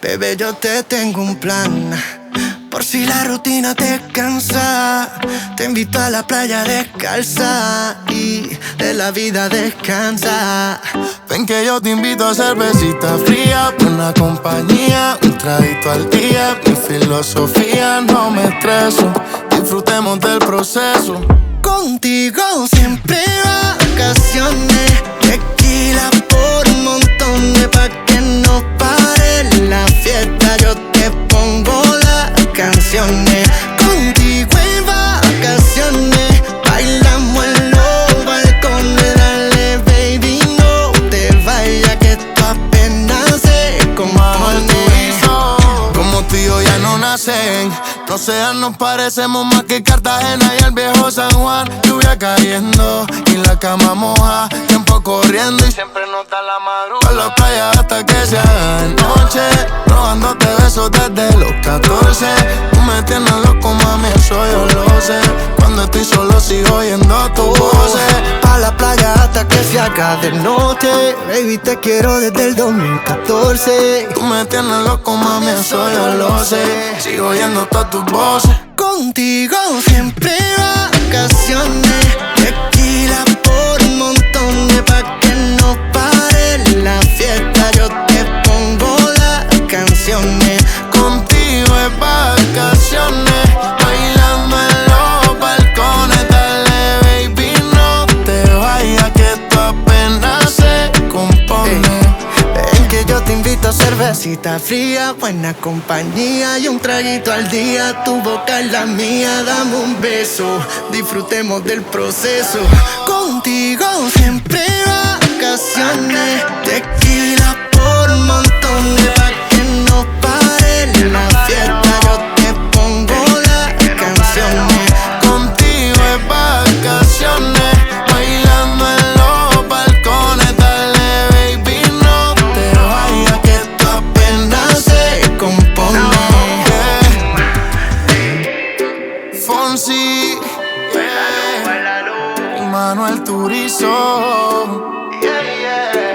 Bebé, yo te tengo un plan. Por si la rutina te cansa, te invito a la playa descalza y de la vida descansa. Ven que yo te invito a cervecita fría, buena compañía, un traguito al día. Mi filosofía, no me estreso, disfrutemos del proceso. Contigo siempre vacaciones, tequila por un montón de pa' que no pare la fiesta. Yo te pongo las canciones, contigo en vacaciones, bailamos en los balcones. Dale baby, no te vayas que esto apenas se compone. Como tú y yo ya no nacen, no sean, nos parecemos más que Cartagena y el viejo San Juan. Lluvia cayendo y la cama moja, tiempo corriendo y siempre nota la madrugada. Por la playa hasta que se haga de noche, robándote besos desde los 14. Tú me tienes loco, mami, eso yo lo sé. Cuando estoy solo sigo oyendo tu voz. Pa' la playa hasta que se haga de noche, baby, te quiero desde el 2014. Tú me tienes loco, mami, eso yo lo sé. Sigo oyendo todas tus voces. Contigo siempre vacaciones, tequila por un montón de pa' que no pare la fiesta. Yo te pongo las canciones, contigo es vacaciones, bailando en los balcones. Dale baby, no te vayas que esto apenas se compone. Ven que yo te invito a cervecita fría, buena compañía y un traguito al día. Tu boca es la mía, dame un beso, disfrutemos del proceso. Contigo siempre vacaciones, tequila por un montón de pa' que no pare la fiesta. Yo te pongo las canciones, contigo es vacaciones, bailando en los balcones. Dale baby, no te vayas que esto apenas se compone. Fonsi, y Manuel Turizo.